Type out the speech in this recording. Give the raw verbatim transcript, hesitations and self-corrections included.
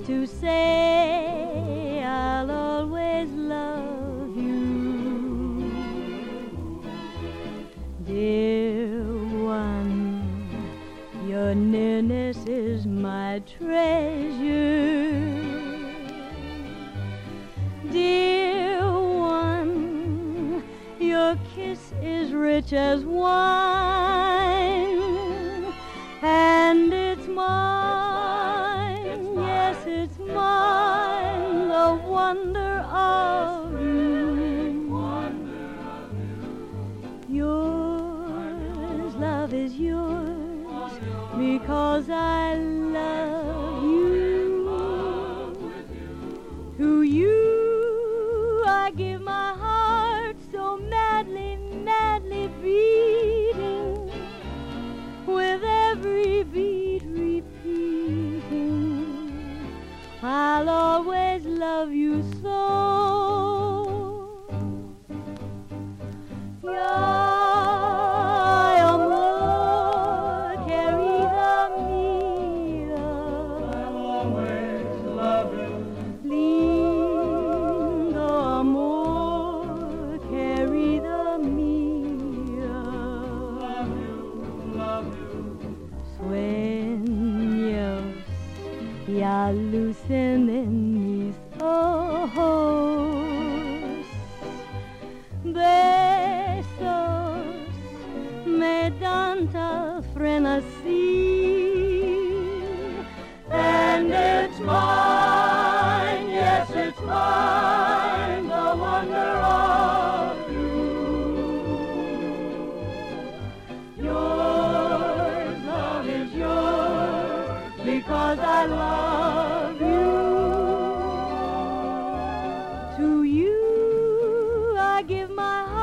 to say I'll always love you. Dear one, your nearness is my treasure. Dear one, your kiss is rich as wine, and it's mine, yes, it's mine, the wonder of you. Yours, love is yours, because I love you. To you I give my heart so madly, madly beating, with every beat repeating, I'll always love you so. Ay, amor, querida mía, I'll always love you. lindo amor, querida mía. Love you, love you. Sueños ya lucen en mis ojos, besos me dan tal frenesí, and it's mine, yes, it's mine, the wonder of you. Yours, love is yours, because I love you. To you I give my heart